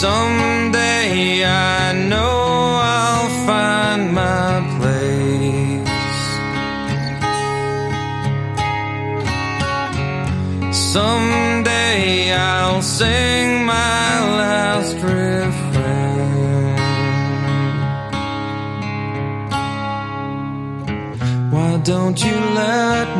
Someday I know I'll find my place. Someday I'll sing my last refrain. Why don't you let